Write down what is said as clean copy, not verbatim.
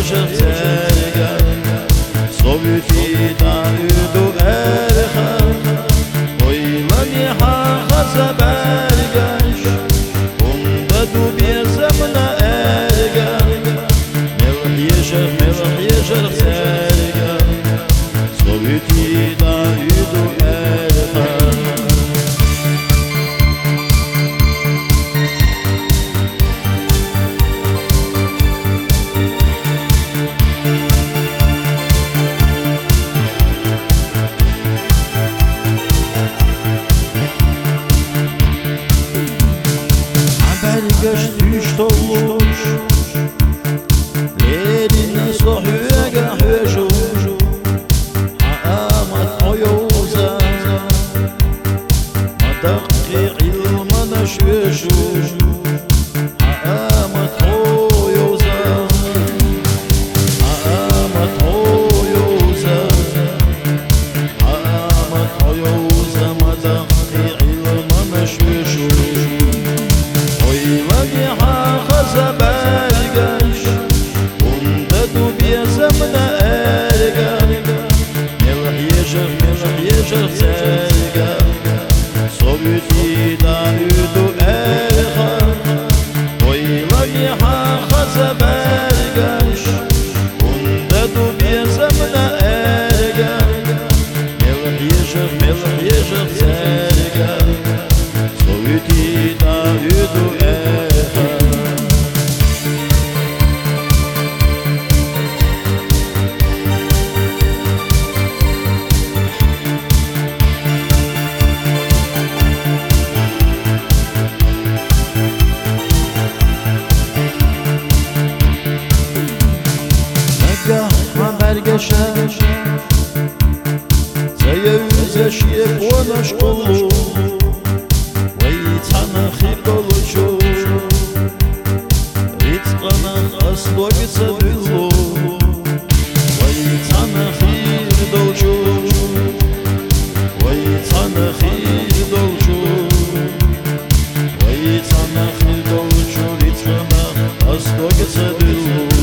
Zerga Sovyeti da üdu erha Oylani haza bergaş Onda du bir zamana erga Melh yeşer zerga Sovyeti da üdu erha Göç düşt olmuş Lerine sohüge hücu Haamat hoyoza Madakki ilmana şücu Haamat hoyoza Haamat hoyoza Haamat hoyoza Madakki ilmana şücu Oylani haza bergaş Onda du bir zamana erga Melh yeşer zerga Sovyeti da üdu erha Oylani haza bergaş Onda du bir zamana erga Melh yeşer zerga Sovyeti da üdu erha Nagah haber geçer Zeyevze şiye ponaş kolu Вейцана хидолчу Рицкана аслогица дылу Вейцана хидолчу Вейцана хидолчу Вейцана хидолчу Рицкана аслогица дылу